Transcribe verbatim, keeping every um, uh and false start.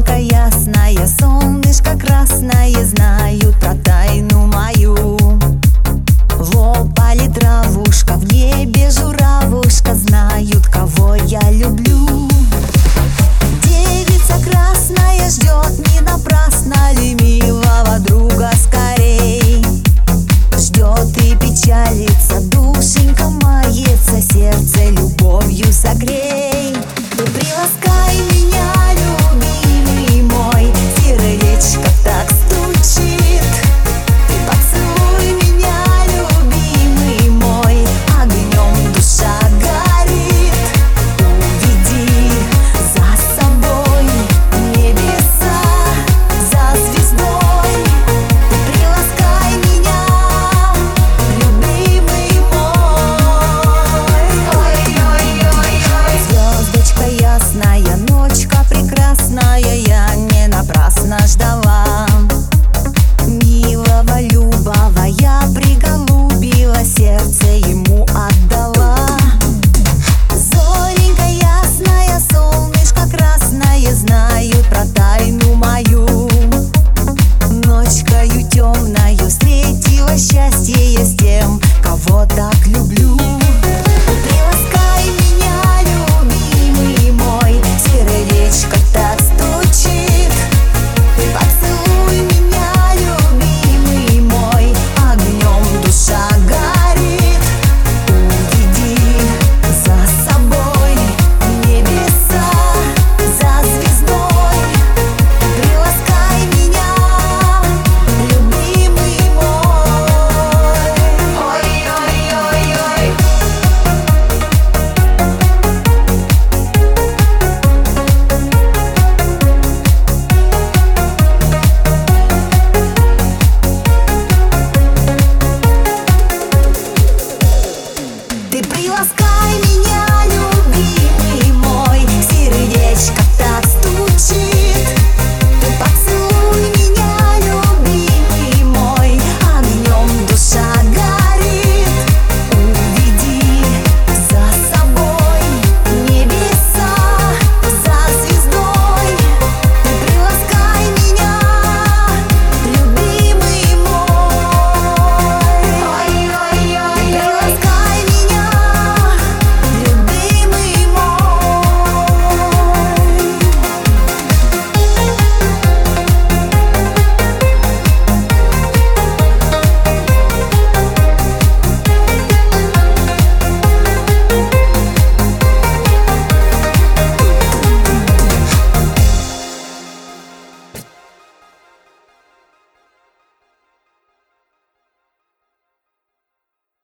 Звездочка ясная, солнышко красное знают про тайну мою. Во поле травушка, в небе журавушка знают, кого я люблю. Девица красная ждет не напрасно ли милого друга скорей. Ждет и печалится, душенька мается, сердце любовью согрей. Ты приласкай меня, любимый мой, сердечко так стучит. Ты поцелуй меня, любимый мой, огнем душа горит. Уведи за собой небеса, за звездой. Ты приласкай меня, любимый мой. Ой-ой-ой-ой. Звездочка ясная, ночка прекрасная, я не напрасно ждала. Милого, любого я приголубила, сердце ему отдала. Зоренька ясная, солнышко красное знают про тайну мою.